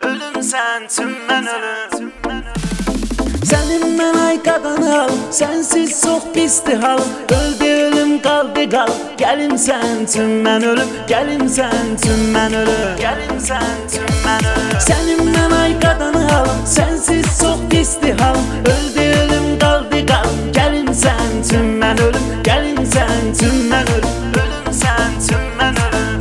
Ölüm sen, tüm ben ölüm. Seninle ay qadınal, sensiz çok pisdi hal. Öldü ölüm qaldı qal, gəlin sən tüm mən ölüm. Gəlin sən tüm mən ölüm. Gəlin sən, tüm ben ölüm. Seninle ay qadınal, sensiz çok pisdi hal. Öldü ölüm qaldı qal, gəlin sən tüm mən ölüm. Gəlin sən tüm mən ölüm. Ölüm sen, tüm ben ölüm.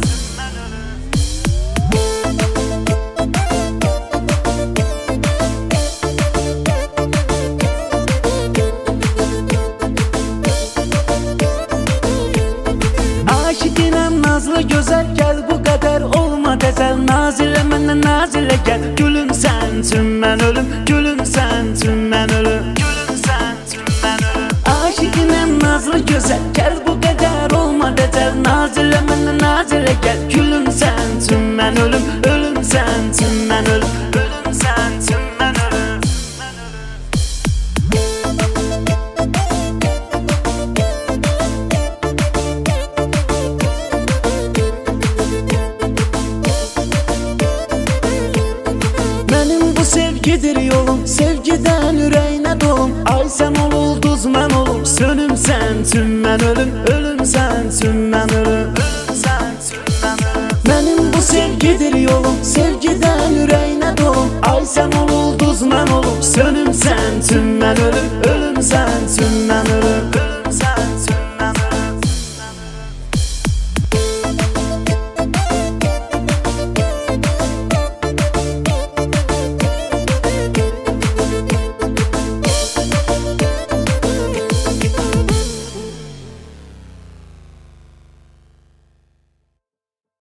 Aşıqinəm nazlı gözəl, gəl bu qədər olma təzəl. Nazilə məndən nazilə gəl, gülüm sən tüm mən ölüm. Gülüm sən tüm mən ölüm. Gülüm sen, tüm ben ölüm. Aşıqinəm nazlı gözəl, gəl bu qədər olma təzəl. Nazilə məndən nazilə gəl, gülüm sən tüm mən ölüm. Ölüm sən tüm mən ölüm. Ölüm sen, tüm ben ölüm. Mənim bu sevgidir yolum, sevgidən ürəyinə dolum. Ay sən ol ulduz, mən olum, sönüm sən tüm mən ölüm. Ölüm sən tüm mən ölüm. Ölüm sen, tüm ben ölüm. Mənim bu sevgidir yolum, sevgidən ürəyinə dolum. Ay sən ol ulduz, mən olum, sönüm sən tüm mən ölüm. Ölüm sən tüm